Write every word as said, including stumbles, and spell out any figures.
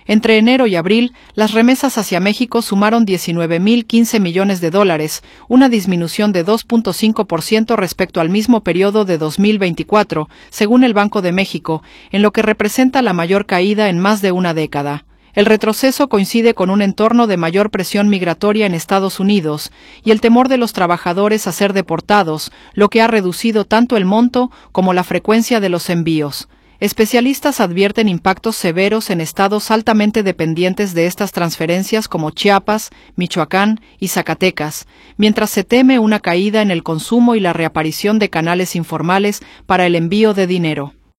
Entre enero y abril, las remesas hacia México sumaron diecinueve mil quince millones de dólares, una disminución de dos punto cinco por ciento respecto al mismo periodo de dos mil veinticuatro, según el Banco de México, en lo que representa la mayor caída en más de una década. El retroceso coincide con un entorno de mayor presión migratoria en Estados Unidos y el temor de los trabajadores a ser deportados, lo que ha reducido tanto el monto como la frecuencia de los envíos. Especialistas advierten impactos severos en estados altamente dependientes de estas transferencias como Chiapas, Michoacán y Zacatecas, mientras se teme una caída en el consumo y la reaparición de canales informales para el envío de dinero.